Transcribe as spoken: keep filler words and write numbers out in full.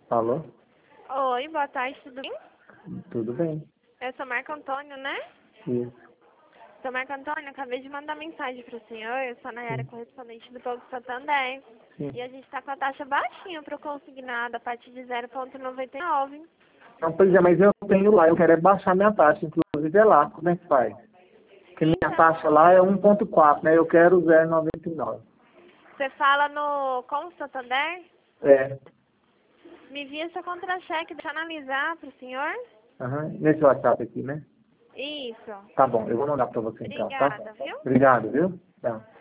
Alô? Oi, boa tarde, tudo bem? Tudo bem? Eu sou Marco Antônio, né? Isso. Sou Marco Antônio, acabei de mandar mensagem para o senhor. Eu sou a Nayara, Sim. correspondente do Banco Santander. Sim. E a gente está com a taxa baixinha para o consignado, a partir de zero vírgula noventa e nove. Não, pois é, mas eu tenho lá, eu quero é baixar minha taxa, inclusive é lá, como é que faz? Porque minha Então, taxa lá é um ponto quatro, né? Eu quero zero vírgula noventa e nove. você fala no com o Santander? É. Me envia seu contra-cheque, deixa eu analisar para o senhor. Aham. Nesse WhatsApp aqui, né? Isso. Tá bom, eu vou mandar pra você então, tá? Obrigada, viu? Obrigado, viu? Tá.